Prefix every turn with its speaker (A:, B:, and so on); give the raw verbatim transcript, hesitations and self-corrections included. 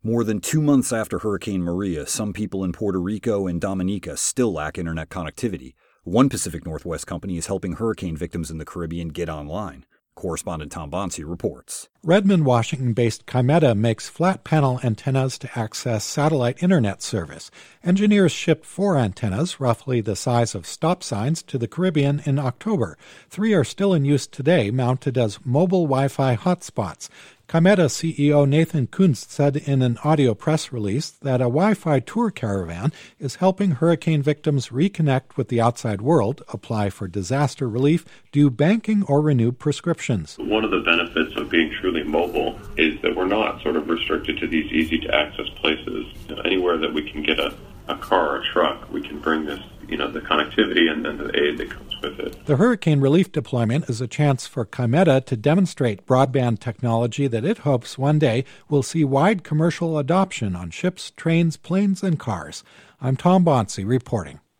A: More than two months after Hurricane Maria, some people in Puerto Rico and Dominica still lack internet connectivity. One Pacific Northwest company is helping hurricane victims in the Caribbean get online. Correspondent Tom Bonsi reports.
B: Redmond, Washington-based Kymeta makes flat-panel antennas to access satellite internet service. Engineers shipped four antennas, roughly the size of stop signs, to the Caribbean in October. Three are still in use today, mounted as mobile Wi-Fi hotspots. Kymeta C E O Nathan Kunst said in an audio press release that a Wi-Fi tour caravan is helping hurricane victims reconnect with the outside world, apply for disaster relief, do banking, or renew prescriptions.
C: One of the benefits of being truly mobile is that we're not sort of restricted to these easy-to-access places. You know, anywhere that we can get a, a car or a truck, we can bring this, you know, the connectivity and then the aid that comes with it.
B: The hurricane relief deployment is a chance for Kymeta to demonstrate broadband technology that it hopes one day will see wide commercial adoption on ships, trains, planes, and cars. I'm Tom Bonsi reporting.